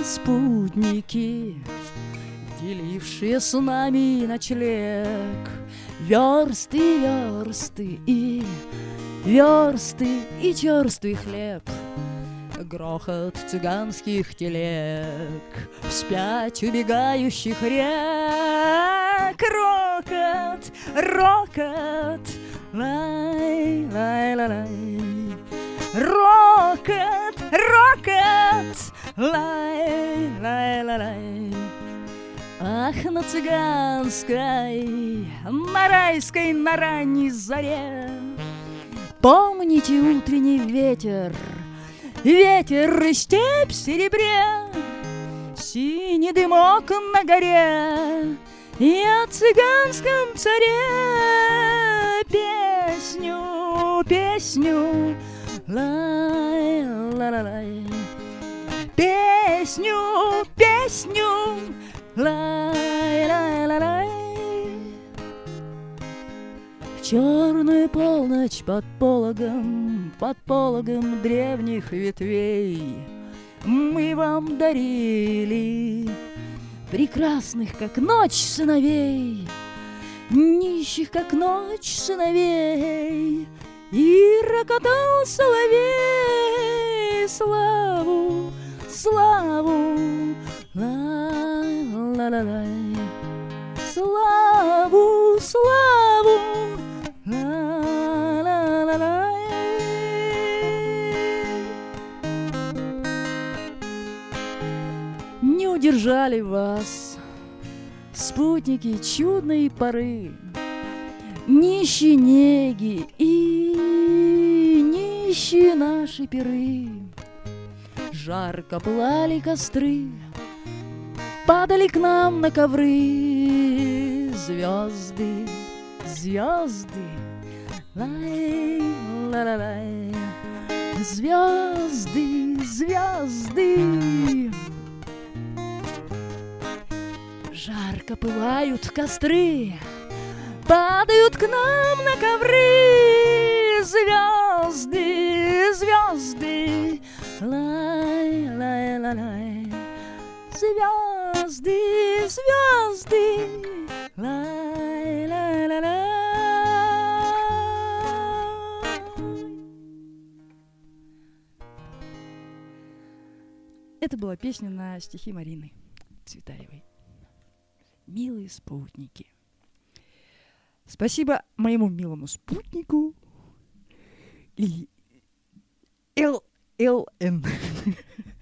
спутники, делившие с нами ночлег. Версты, версты и версты и черствый хлеб, грохот цыганских телег, вспять убегающих рек. Рокот, рокот, лай, лай, лай, лай. Рокот, рокот, лай, лай, лай, лай. Ах, на цыганской, на райской, на ранней заре помните утренний ветер, ветер и степь в серебре, синий дымок на горе и о цыганском царе песню, песню, лай, лай, лай, лай. Песню, песню, лай, лай, лай, лай. В черную полночь под пологом древних ветвей мы вам дарили прекрасных, как ночь, сыновей, нищих, как ночь, сыновей. И рокотал соловей славу, славу, ла-ла-ла-лай, славу, славу, ла-ла-ла-лай. Не удержали вас спутники чудной поры, нищие неги и нищие наши пиры. Жарко пылали костры, падали к нам на ковры звезды, звезды, лай, ла-ла-лай, звезды, звезды. Жарко пылают костры, падают к нам на ковры звезды, звезды, лай, лай, лай, лай. Звезды, звезды, лай, лай, лай, лай. Это была песня на стихи Марины Цветаевой. Милые спутники. Спасибо моему милому спутнику ЛЛН.